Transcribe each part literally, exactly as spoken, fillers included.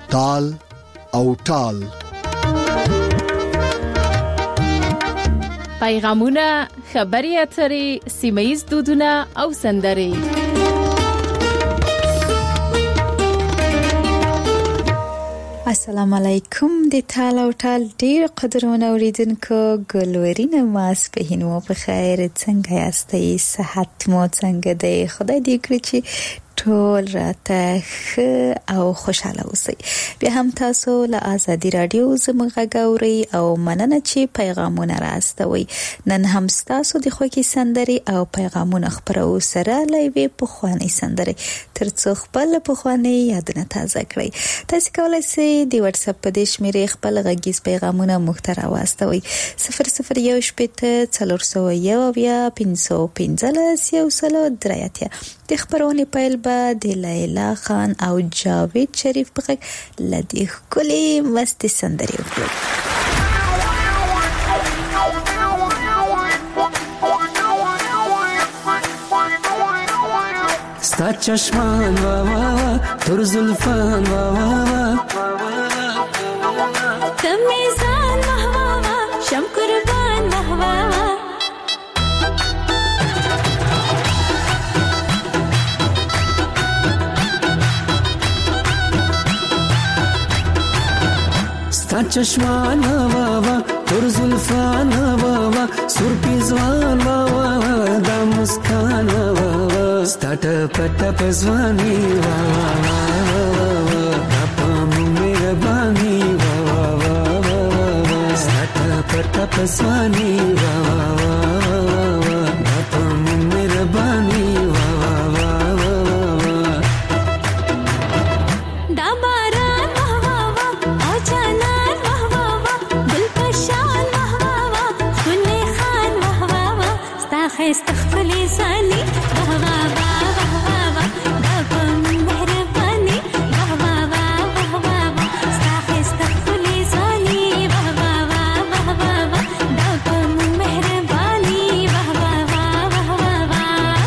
تال او ټال. پیغامونه، خبري اترې، سیمه‌ییز دودونه او سندرې. السلام علیکم. د ټال او ټال ډیر قدرونه اوریدونکو، ګلورین ماس په هینو په خیر، څنګه یاستئ؟ صحت مو څنګه دی؟ خدای دې کړی چې ټول راته ښه او خوشاله اوسئ. بیا هم تاسو له آزادي رادیو زموږ غږ اورئ او مننه چې پیغامونه راستوئ. نن هم تاسو د خوږې سندرې او پیغامونه خپرو سره لایوي پخواني سندرې ترڅو خپل پخواني یادونه تازه کړئ. تاسو کولای شئ د واتس اپ په دې شمیرې خپل غږیز پیغامونه موږ ته راواستوئ. صفر صفر یو شپږ څلور سوه یو بیا پنځه پنځلس یو سل درې اتیا. د خبرونې پیل به د لیلا خان او جاوید شریف په غږ لدی ښکلې مستې سندرې وکړو. ستا چشمان وا وا تر زلفان وا وا تمیزان وا وا شم قربان وا وا ستا چشمان وا وا تر زلفان وا وا سر پیزوان وا وا دا مسکان وا وا ستا ټپ ټپ ځواني وا وا دا پام مهرباني وا وا ستا ټپ ټپ ځواني وا وا دا پام مهرباني وا وا استغفلي سالي وا وا وا وا دا پم مهرباني وا وا وا وا استغفلي سالي وا وا وا وا دا پم مهرباني وا وا وا وا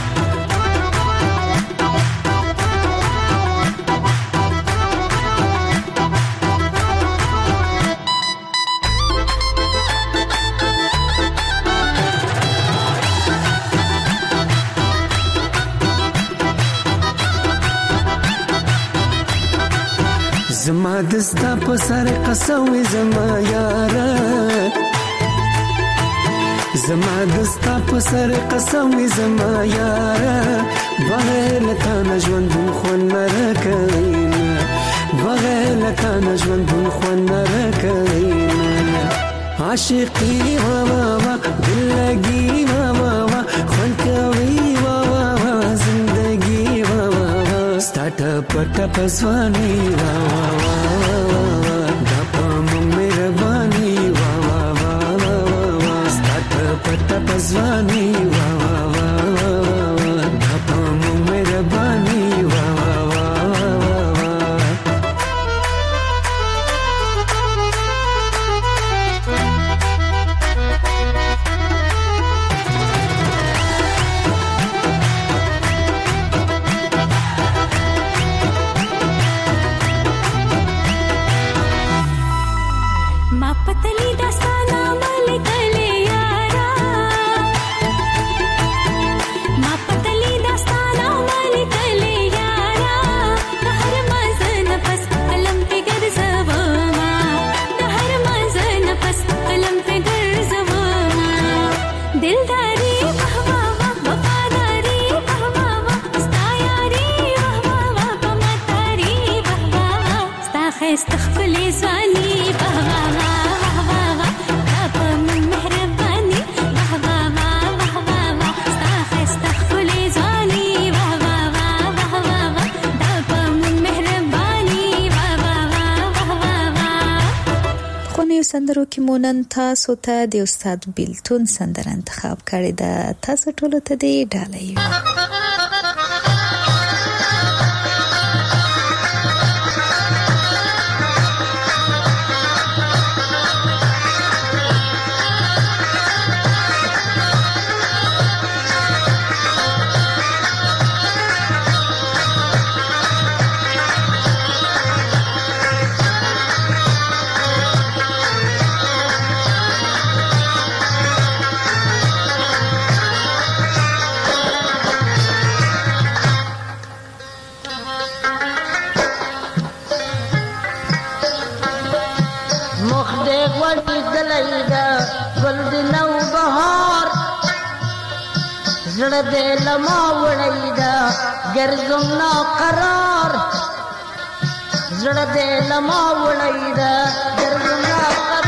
زما دستا په سر قسوي زما یاره زما دستا په سر قسوي زما یاره بغیر لتا نجوند خو نرکینا بغیر لتا نجوند خو نرکینا عاشقي وا وا وا دل لګي وا وا وا خون کوي وا وا وا زندگی وا وا ستا ټپ ټپ ځواني وا وا وا دا پام مهرباني وا وا وا ستا ټپ ټپ ځواني وا وا وا دا پام مهرباني وا وا استغفلي سالي وا وا وا دا پم مهرباني وا وا وا استغفلي سالي وا وا وا دا پم مهرباني وا وا وا. خو نیو سندرو کې مونن تاسو ته د استاد بیلتون سندره انتخاب کړې ده. تاسو ټول ته دی ډالۍ. زړه دې لما وړی دا ګرځم ناقرار زړه دې لما وړی دا ګرځم ناقرار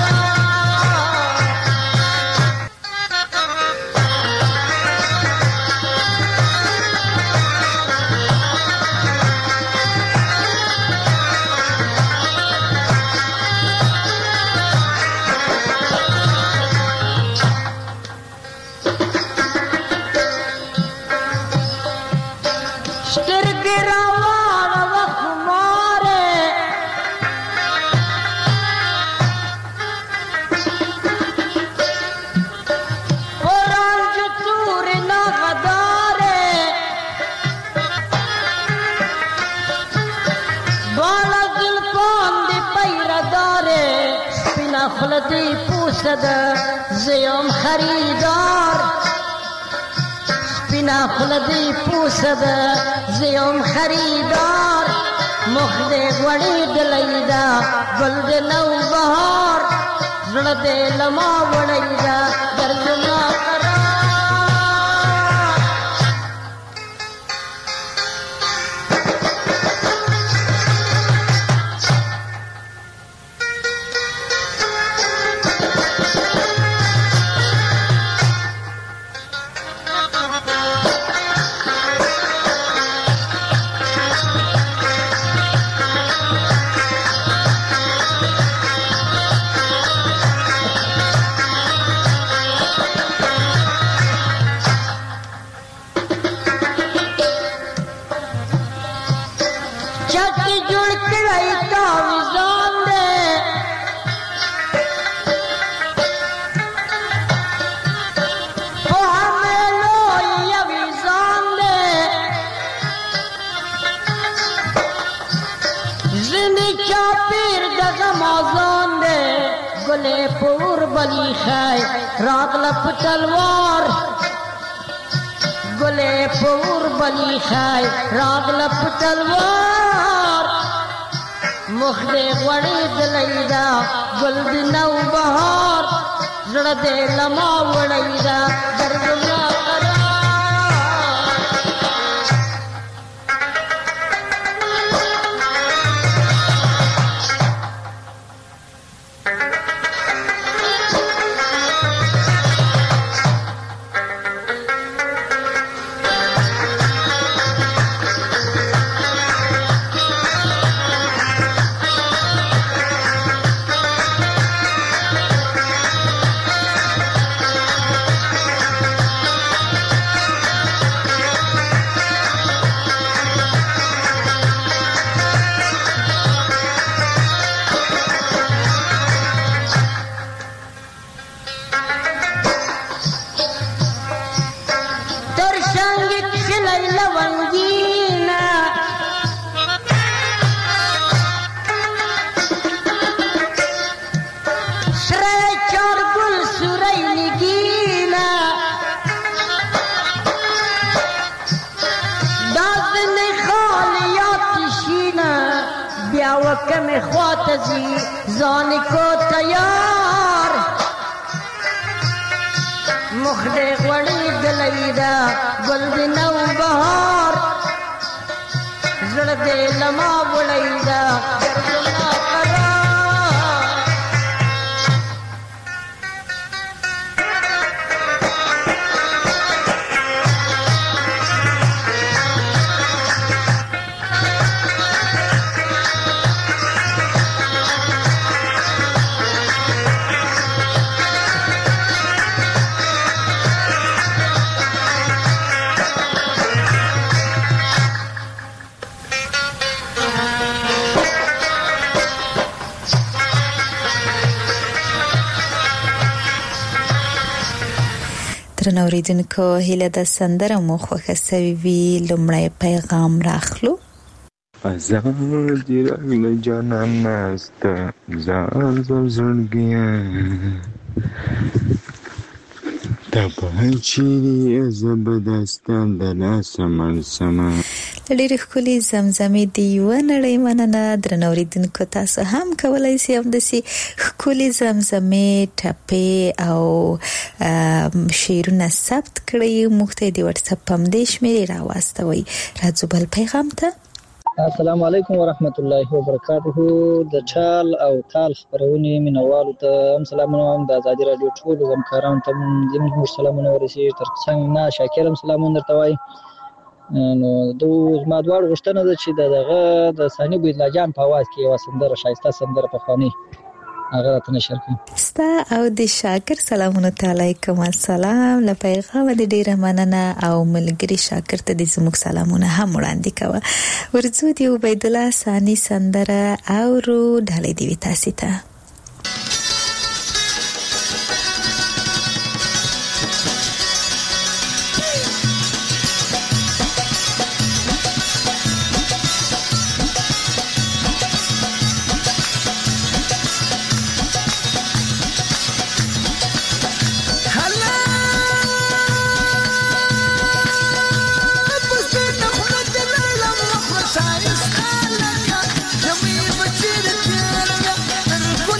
خلدی پوسد زیم خریدار سپینا خلدی پوسد زیم خریدار مخد غوڑی دلیدا گلد نو بہار زړه لما وڑیدا درجما راغله په تلوار ګلې پور بلی خای راغله په تلوار مخ دې غوړې دلیدا ګل دې نو بهار زړه دې لما وړیدا درګلا کم خواتزی زانی کو تیار مخد غوڑی دلیدا گلد نو بہار زرد لما وڑیدا گردنا قرار درنو اوریدونکو هیله د سندره مو خوښه سوي وي لومړی پیغام راخلو آزاد رنگ جانان نسته زار زر زړګیا ته په چیرې زبردستان د لاسه مړ سمه ډېر ښکلي زمزمې دی و نړۍ مننه. درنو اوریدونکو تاسو هم کولای شئ همداسې ښکلي زمزمې ټپې او شعرونه ثبت کړئ، موږ ته د واتس اپ په همدې شمېرې راواستوئ. راځو بل پیغام ته. السلام علیکم ورحمت الله وبرکاته. د چال او تال خبرونې مینوالو ته هم سلامونه وایم، د ازادي راډیو ټولو همکارانو ته زموږ سلامونه ورسېږي، تر څنګ نه شاکر هم سلامونه درته وایي. نو د زما دواړو غوښتنه ده چې دغه د ثاني بویدلا جان په اواز کې یوه سندره ښایسته سندره پخوانۍ هغه راته نشر کړي. ستا او د شاکر سلامونه ته علیکم السلام. له پیغامه د ډیره مننه او ملګری شاکر ته د زموږ سلامونه هم وړاندې کوه. ورځو د عبیدالله ثاني سندره اورو، ډالۍ دې وي تاسې ته. You're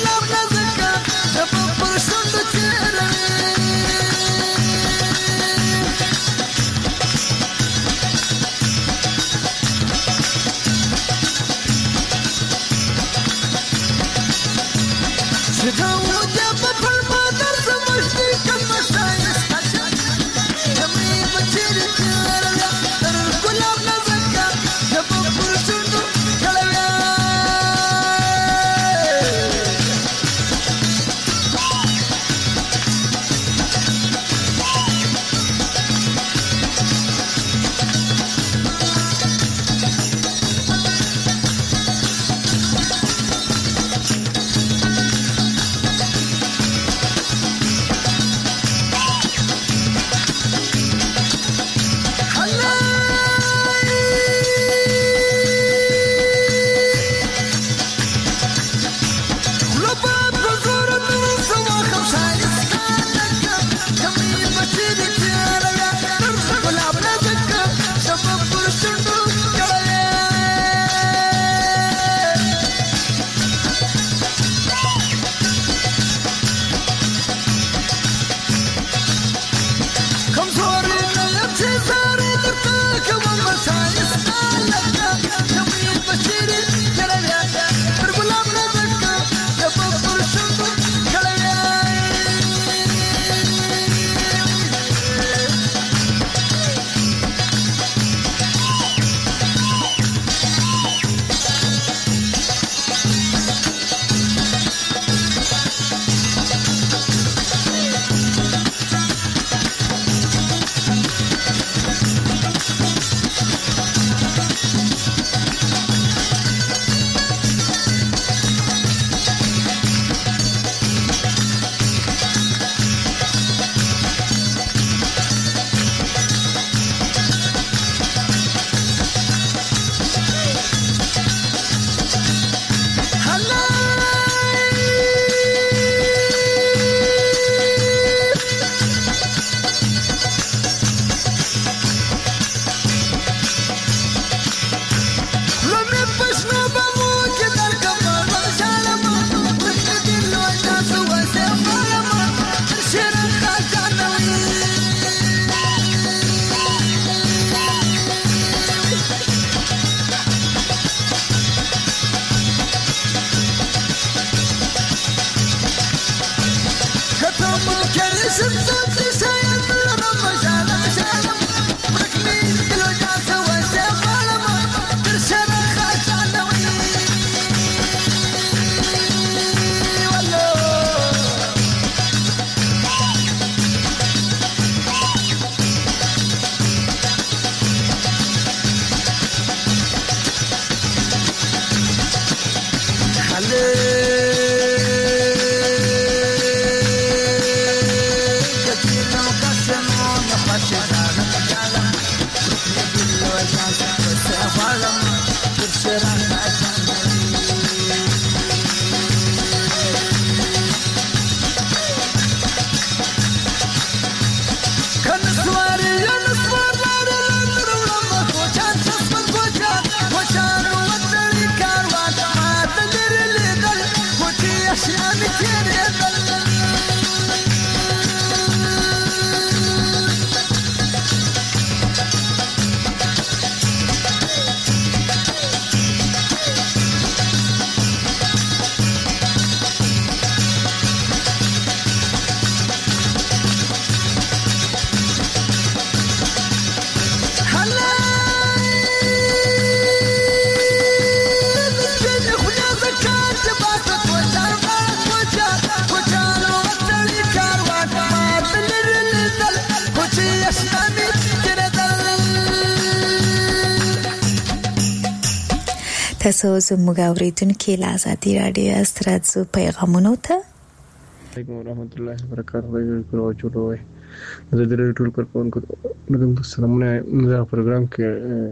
تاسو زموږ اوریدونکو له ازادي رادیو است راځو پیغامونو ته. علیکم ورحمۃ اللہ وبرکاتہ. بالکل چلو وای زه د ټول کارکونکو نظم سلامونه دا پروګرام کې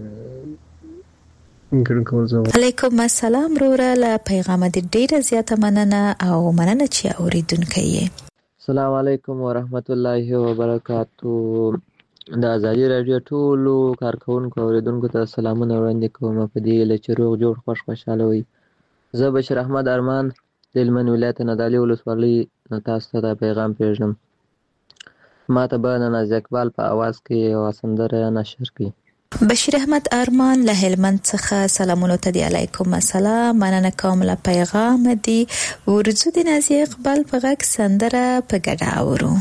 علیکم السلام وروره. له پیغام دې ډیره زیاته مننه او مننه چې اوریدونکي یې. السلام علیکم ورحمت الله وبرکاتہ. د ازادي رادیو ټولو کارکونکو اوریدونکو ته سلامونه وړاندې کوم په دې هیله چې روغ جوړ خوش خوشاله وي. زه بشیر احمد ارمان د هلمند ولایت نادعلي ولسوالۍ نه تاسو ته دا پیغام پرېږدم. ما ته به ناز اقبال په اواز کې یوه سندره نشر کړي. بشیر احمد ارمان له هلمند څخه سلامونو ته دی. علیکم السلام، مننه کوم له پیغام دی. ورځو د ناز اقبال په غږ سندره په ګډه اورو.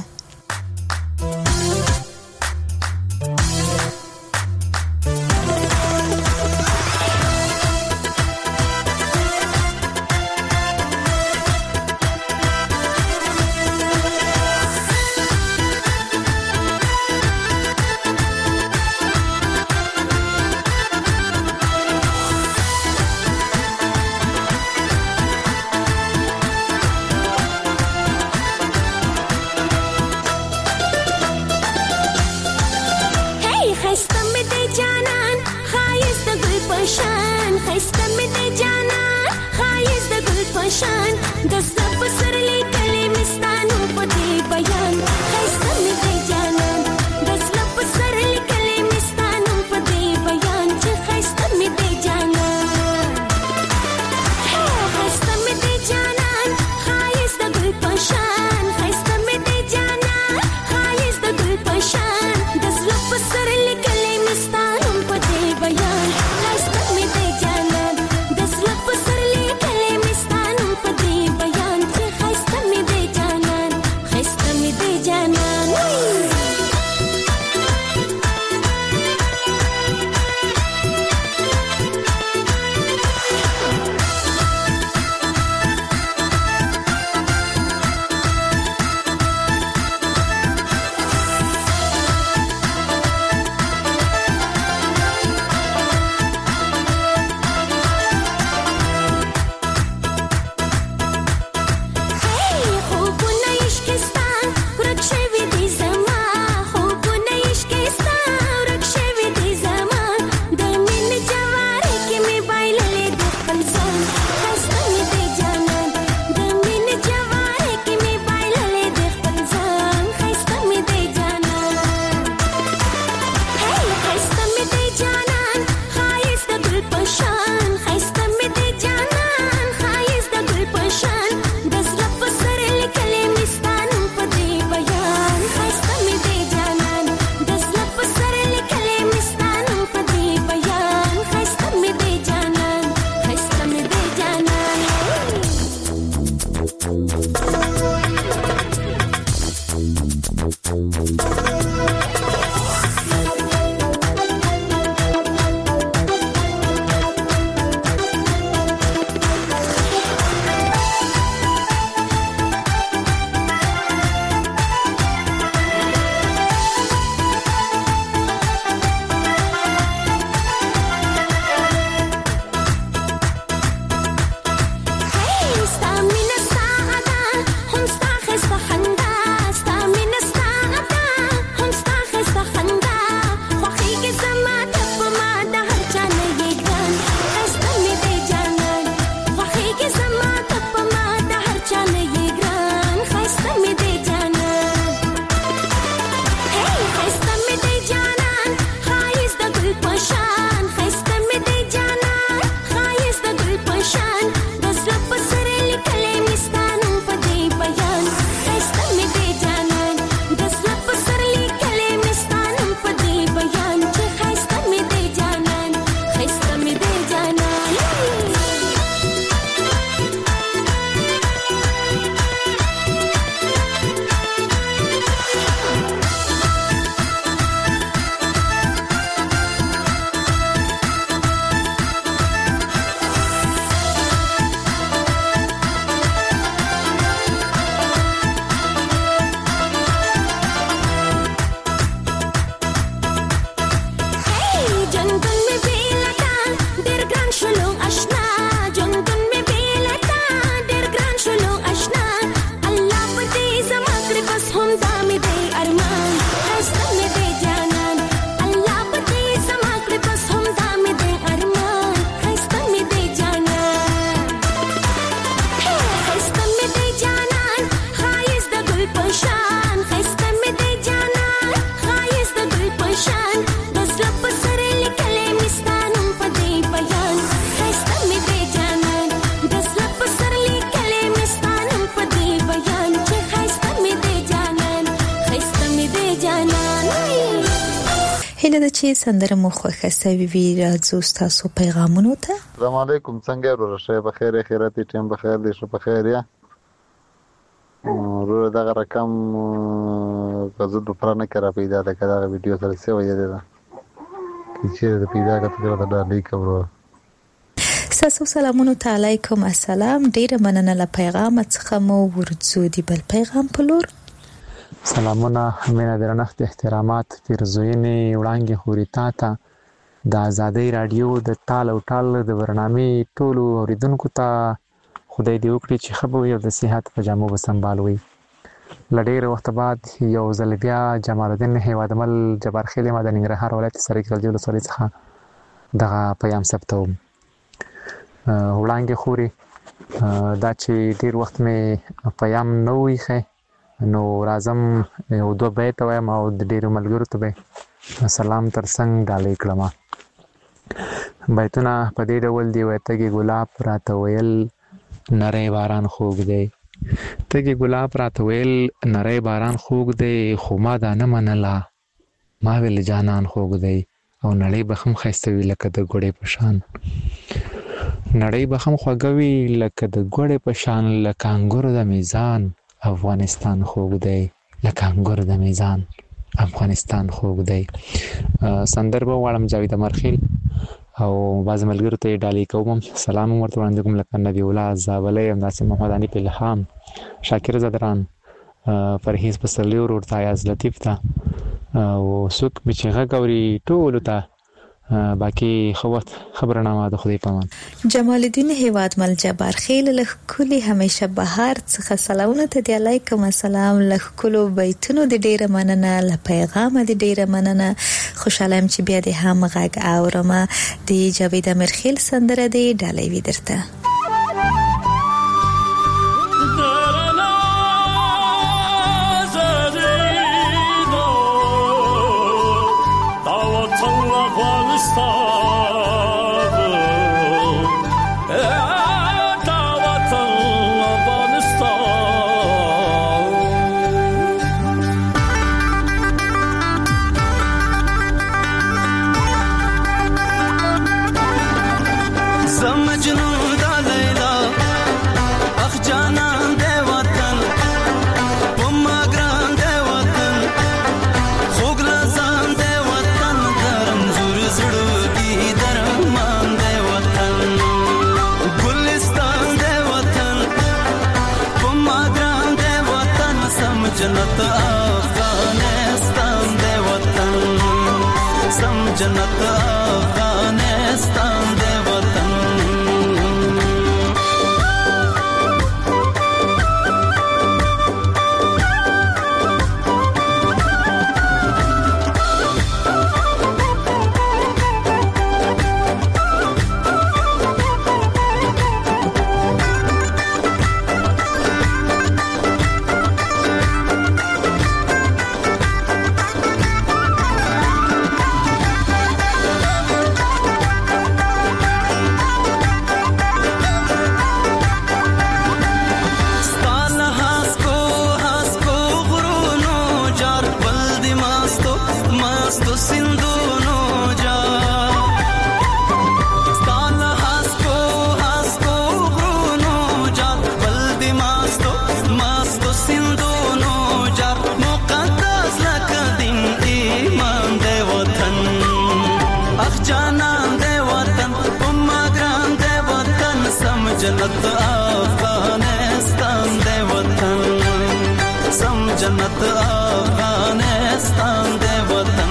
چې سندره مو خوښه سوي وي راځو تاسو پیغامونو ته. السلام علیکم، څنګه ورور شه په خیر خیرات ټیم په خیر دي شه په خیر یا ورور دغه رقم غزو په پرانه کې را پیدا ده کدا ویډیو سره سی وایي ده چې د پیدا کړه ته دا لیک ورور. ساسو سلامونو علیکم. السلام، ډیره مننه له پیغام څخه مو ورځو دی بل پیغام په لور. سلامونه، مینه درنښت احترامات پیرزوینې وړاندې خوري تا ته د آزادۍ رادیو د ټال او ټال د برنامې ټولو اوریدونکو ته خدای دې وکړي چې ښه به وي او د صحت په جامو به سنبال وي. له ډېره وخته بعد یو ځل بیا جمال الدین هیوادمل جبار خیل ما د ننګرهار ولایت سرای کلجي ولسوالۍ څخه دغه پیام ثبتوم. وړاندې خوري دا چې ډېر وخت مې پیام نه وي ښه نو راځم یو دوه بیت وایم او د ډېرو ملګرو ته به سلام تر څنګ ډالۍ کړم. بیتونه په دې ډول دي: وایي تږي ګلاب راته ویل نری باران خوږ دی، تږي ګلاب راته ویل نری باران خوږ دی، خو ما دا نه منله ما ویل جانان خوږ دی، او نړۍ به هم ښایسته وي لکه د ګوړې په شان، نړۍ به هم خوږه وي لکه د ګوړې په شان، لکه انګور د میزان افغانستان خوږ دی، لکه انګور د میزان افغانستان خوږ دی. سندر به وغواړم جاوید امرخیل او بعضې ملګرو ته یې ډالۍ کوم. سلام هم ورته وړاندې کوم لکه نبی الله زابلی، همداسې محمد حنیف الهام، شاکر زدران، پرهیز پسرلي ورور ته، ایاز لطیف ته او څوک مې چې غږ اوري ټولو ته باقي ښه وخت خبرنامه د خدای پامان. جمال الدین هیوادمل جبار خیل له ښکلي همیشه بهار څخه سلامونه ته دی. علیکم السلام. له ښکلو بیتونو د ډیره مننه، له پیغامه د ډیره مننه. خوشاله یم چې بیا د هم غږ اورم. د جاوید امرخیل سندره دی ډالۍ وي درته. जन्नत अफगानिस्तान दे वतन जन्नत अफगानिस्तान दे वतन सम जन्नत अफगानिस्तान दे वतन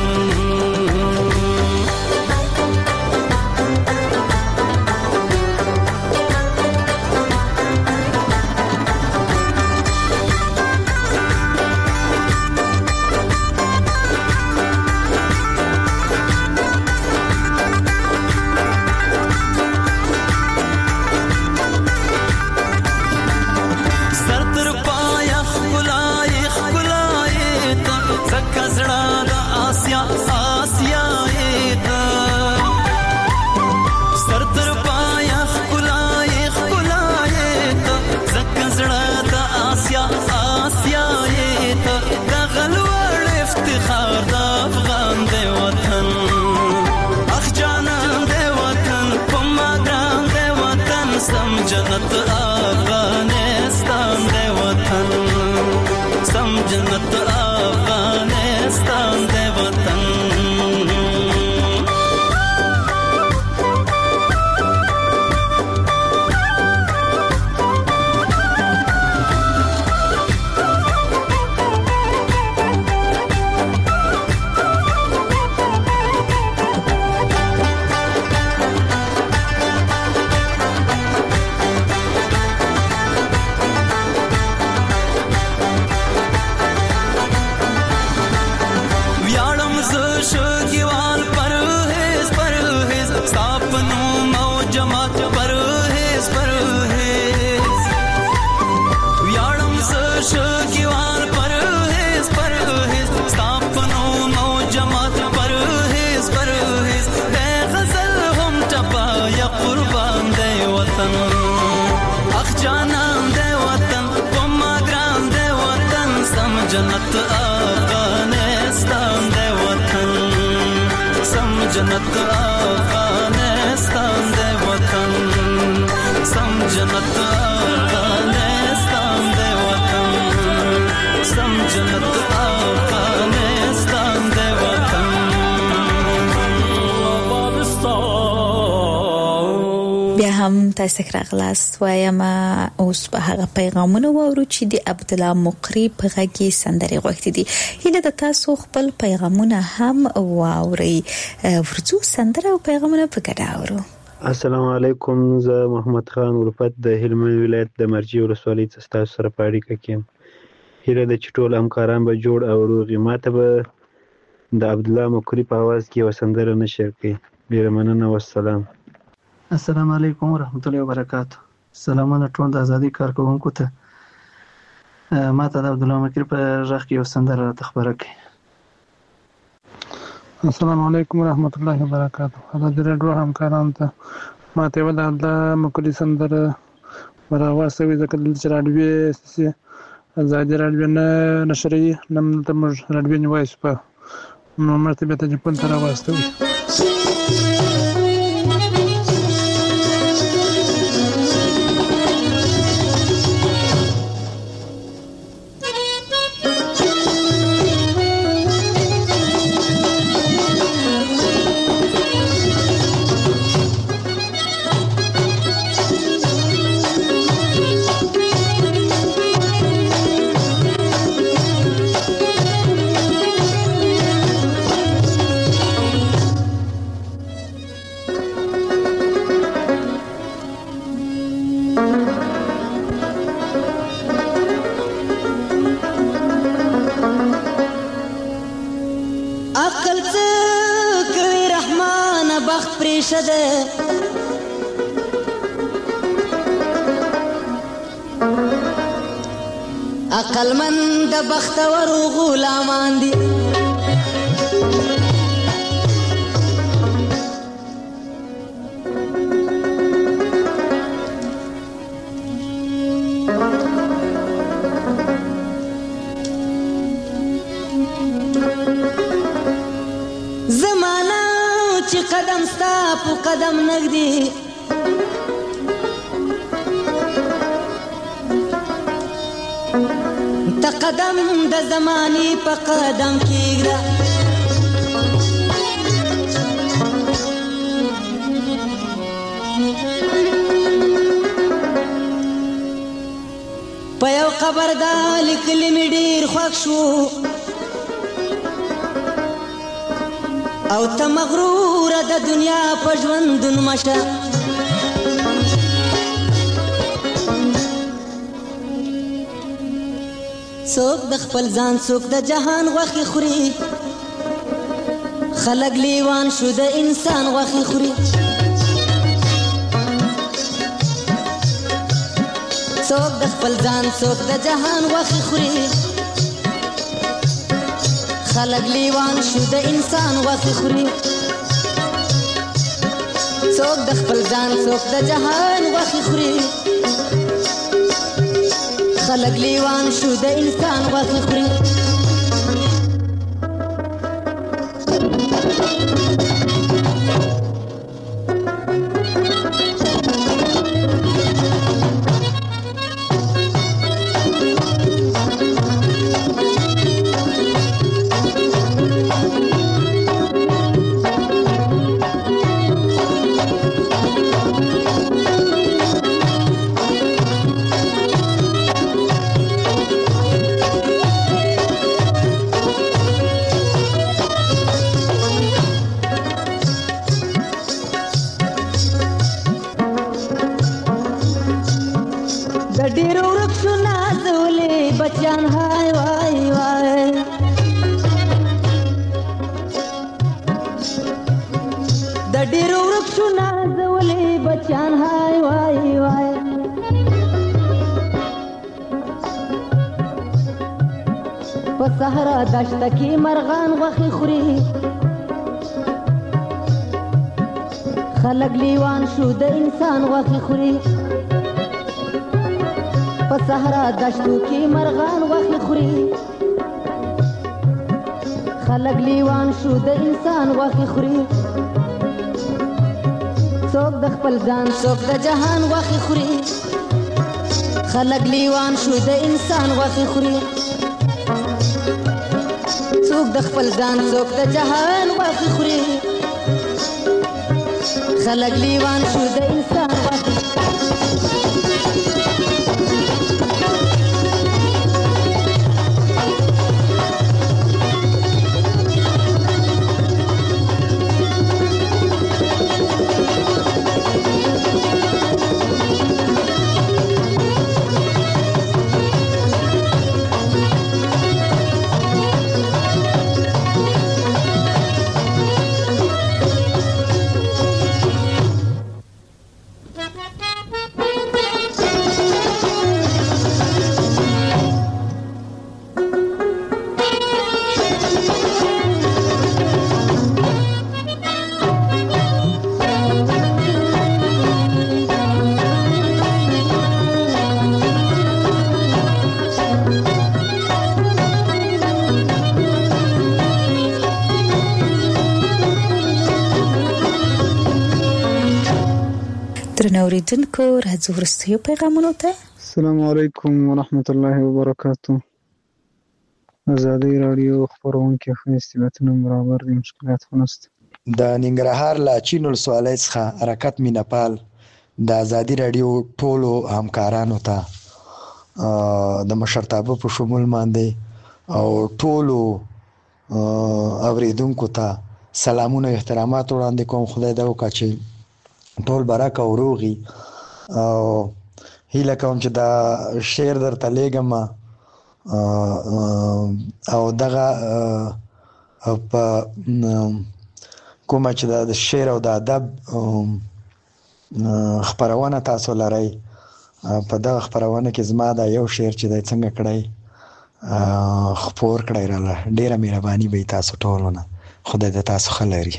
जन्नत अफगानिस्तान दे वतन सम जन्नत अफगानिस्तान दे वतन जन्नत अफगानिस्तान दे वतन सम जन्नत अफगानिस्तान दे वतन सम जन्नत अफगानिस्तान दे वतन सम जन्नत अफगानिस्तान दे वतन بیا هم تاسو راغلاست وایم اوس په هغه پیغامونه وورو چې د عبد الله مقری په غږی سندري غوښتي دي هله د تاسو خپل پیغامونه هم واوري ورڅو سندره او پیغامونه په ګډه اورو. السلام علیکم زه محمد خان ولفت د هلمند ولایت د مرجی ولسوالۍ څخه تاسو سره په اړیکه کې هله د چټول همکاران به جوړ او روغي ماته به د عبد الله مقری په आवाज کې وسندره نشر کړي. ډیر مننه والسلام. السلام علیکم ورحمت الله وبرکاتہ. سلامونه ټول د ازادي کارکونکو ته. ما ته د عبد الله مقری په ژغ کې یو سندره راته خبره کړي. السلام علیکم ورحمت الله وبرکاتہ. د رادیو همکارانو ته ما ته ول د مقری سندره ورغواسوي ځکه چې رادیو سي ازادي رادیو نه نشري نم ته موږ رادیو نیوایس په نو مرتبه ته په تر راوستوي. عقل من د بختور غلامان دي زمانہ چې قدم ستا په قدم نګدي قدم د زماني په قدم کېږه په یو قبر دا لیکلي مې ډېر خوښ شو او ته مغروره د دنیا په ژوندون مشه څوک د خپل ځان څوک د جهان غوښې خوري خلک لیوان شو د انسان غوښې خوري څوک د خپل ځان څوک د جهان غوښې خوري خلک لیوان شو د انسان غوښې خوري څوک د خپل ځان څوک د جهان غوښې خوري خلق لیوان شو د انسان غوښې خوري بچیان هاي وای وای د ډیرو ورک شو نازولې بچیان هاي وای وای په صحرا دشت کې مرغان غوښې خوري خلک لیوان شو د انسان غوښې خوري په صحرا دشتو کې مرغان غوښې خوري خلک لیوان شو د انسان غوښې خوري څوک د خپل ځان څوک د جهان غوښې خوري خلک لیوان شو د انسان غوښې خوري څوک د خپل ځان څوک د جهان غوښې خوري خلک لیوان شو د انسان غوښې درنو اوریدونکو راځو وروستیو پیغامونو ته. السلام علیکم ورحمت الله وبرکاتو. ازادي رادیو خبرونکي خو استعدادونه برابر دي، مشکلات خو نشته. د ننګرهار لا چین ولسوالۍ څخه حرکت مینپال د ازادي رادیو ټولو همکارانو ته د مشرتابه په شمول باندې او ټولو اوریدونکو ته سلامونه احترامات وړاندې کوم. خدای دې وکړي چې ټول برکه او روغي او هیله کوم چې دا شعر درته لېږم او دغه په کومه چې د شعر او د ادب خبرونه تاسو لرئ، په دغه خبرونه کې زما دا یو شعر چې دی څنګه کړی خپور کړی راله. ډیره مهرباني به تاسو ټولو نه. خدای دې تاسو ښه لري.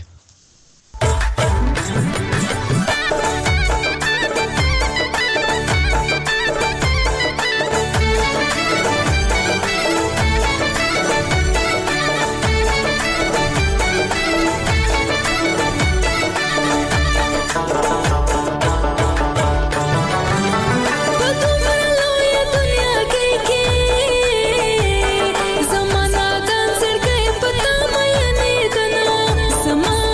زمانہ گنزر گئی پتا مې نه دنا زمانہ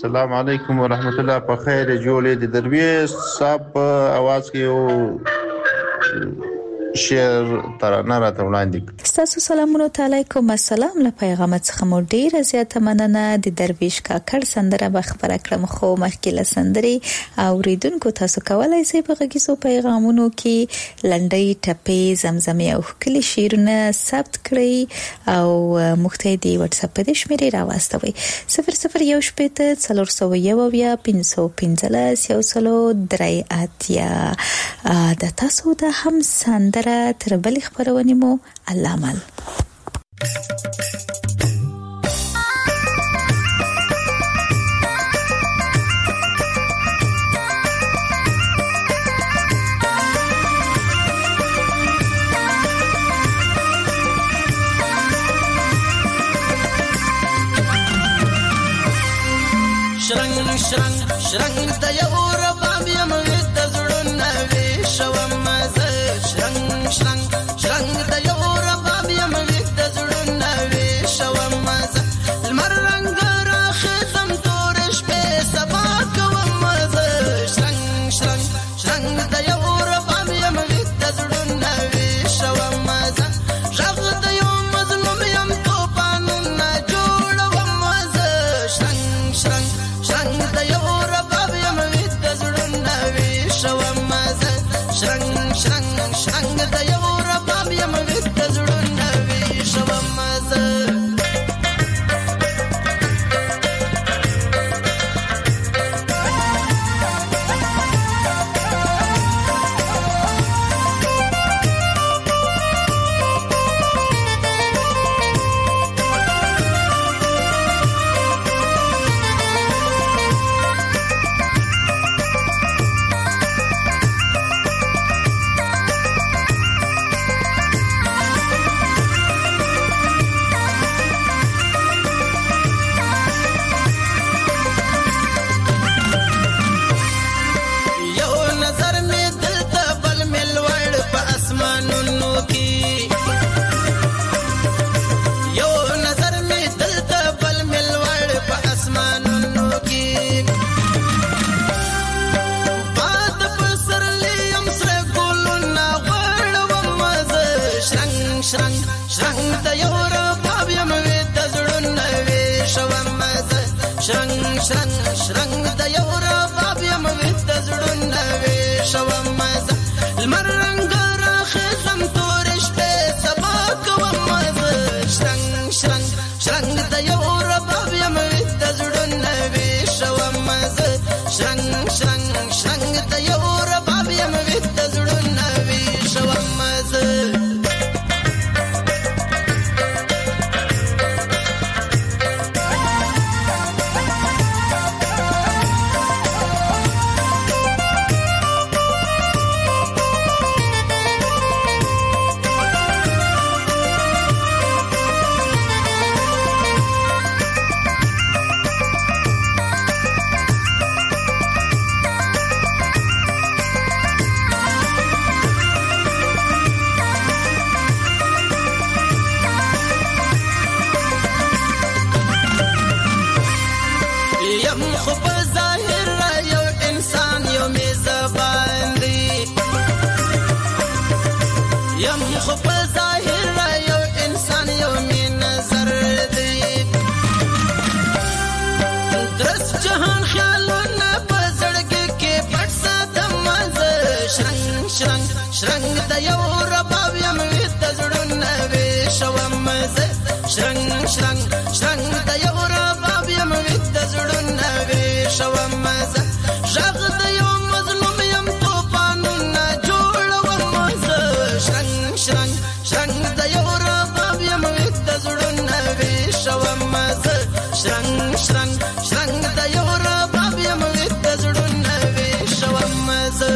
السلام علیکم ورحمت الله. په خیر جوړې د درویش صاحب په आवाज کې یو شعر ترانه راته وړاندې. تاسو سلامونه تعالی کوم السلام. له پیغام څخه مو ډیره زیاته مننه. د درویش کاکړ سندره به خبره کړم خو مخکې له سندرې اوریدونکو تاسو کولای شئ په غږیزو پیغامونو کې لنډۍ ټپې زمزمې او ښکلي شعرونه ثبت کړئ او موږ ته د واتس اپ په شمیرې راوستوئ صفر صفر یو شپېته څلور سوه یو اویا پنځه سوه پنځلس یو سلو درې اتیا. د تاسو د هم سندره تر بلې خبرونې مو الله مل. شرنګ شرنګ شرنګ د یو رباب یم د زړونو وې شوم مزه. شرنګ شرنګ شرنګ د یو رباب یم د زړونو وې شوم مزه. لمر رنګ راخېزم تور شپې سبا کوم مزه. شرنګ شرنګ شرنګ د یو رباب یم د زړونو وې شوم مزه. ژغ د یو مظلوم یم توپانونه جوړوم مزه. شرنګ شرنګ شرنګ د یو رباب یم د زړونو وې شوم مزه. شرنګ شرنګ شرنګ د یو رباب یم د زړونو وې شوم مزه. شرنګ شرنګ د یو رباب یم د زړونو وې شوم مزه. لمر رنګ راخېزم تور شپې سبا کوم مزه. شرنګ شرنګ شرنګ د یو رباب یم د زړونو وې شوم مزه. شرنګ شرنګ شرنګ د یو رباب یم د زړونو وې شوم مزه. شرنګ د یو رباب یم د زړونو وې شوم مزه. شرنګ شرنګ شرنګ د یو رباب یم د زړونو وې شوم مزه. ژغ د یو مظلوم یم توپانونه جوړوم مزه. شرنګ شرنګ شرنګ د یو رباب یم د زړونو وې شوم مزه. شرنګ شرنګ شرنګ د یو رباب یم د زړونو وې شوم مزه.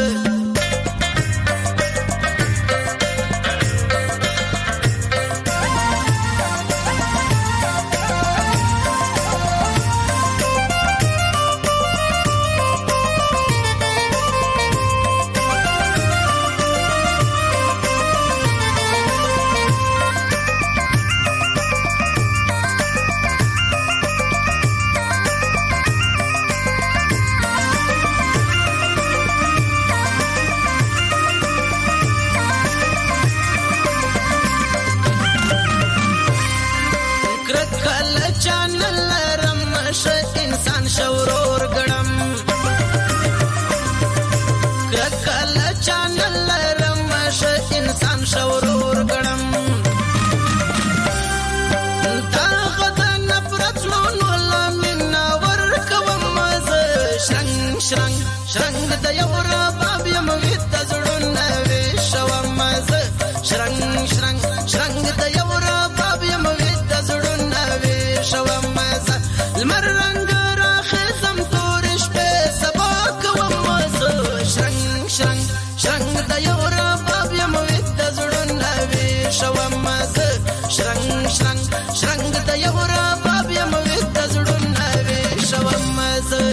یو رباب یم وید زړونه ویشوم زه شرنګ شرنګ شرنګ د یو رباب یم وید زړونه ویشوم زه لمر رنګ راخیزم تور شپې سبا کوم زه شرنګ شرنګ شرنګ د یو رباب یم وید زړونه ویشوم زه شرنګ شرنګ شرنګ د یو رباب یم وید زړونه ویشوم زه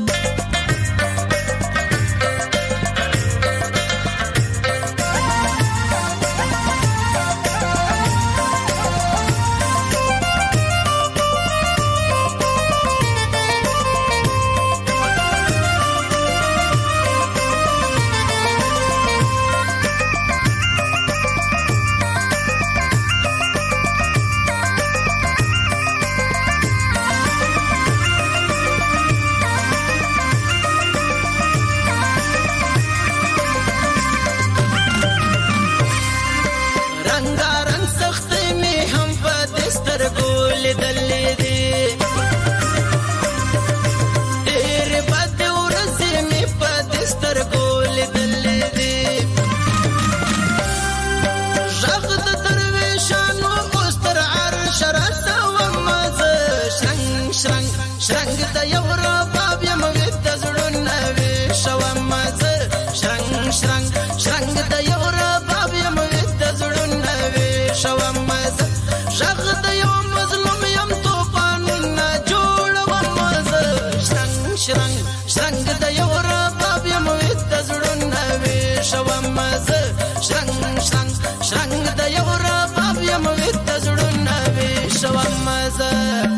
شرنګ د یو رباب یم وید زړونه ویشوم زه شرنګ شرنګ شرنګ د یو رباب یم وید زړونه ویشوم زه غږ د یو مظلوم یم طوفانونه جوړوم زه شرنګ شرنګ شرنګ د یو رباب یم وید زړونه ویشوم زه شرنګ شرنګ شرنګ د یو رباب یم وید زړونه ویشوم زه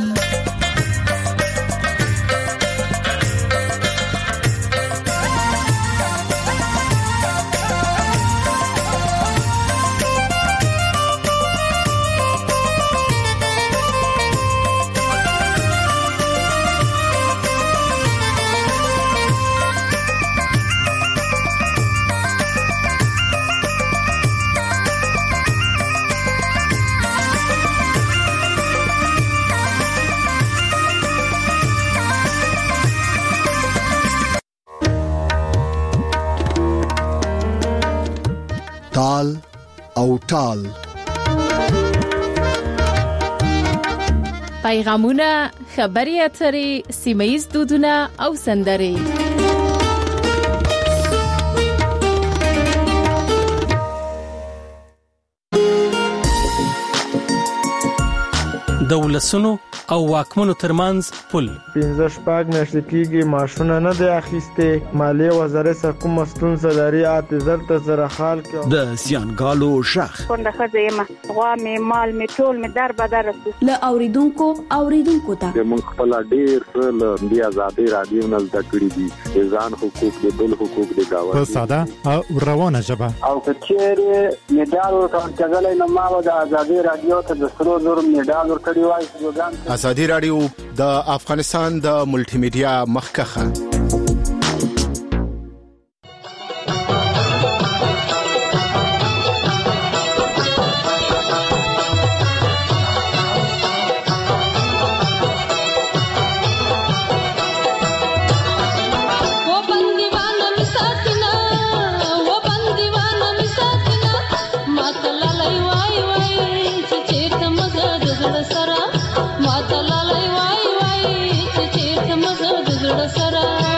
تال او ټال پیغامونه، خبري اترې، سیمه‌ییز دودونه او سندرې د ولسونو او واکمنو ترمنځ پل پنځه شپږ میاشتې کېږي معاشونه نه دی اخیستې مالیې وزارت کومه ستونزه لري اته زر ته زره خال کې د سیانګالو شخ څنګه خځه یم غوا مې مال مې ټول مې در بدر له اوریدونکو اوریدونکو ته موږ خپل ډیر څه د آزادۍ رادیو نه زده کړی دي ځان حقوق د بل حقوق د گاوه په ساده او روانه ژبه او کچېره میډال ورکړل نو ما د آزادۍ رادیو ته د سرو زر میډال ورکړی وای آزادۍ رادیو د افغانستان د ملټي میډیا مخکخه Sara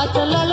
ماته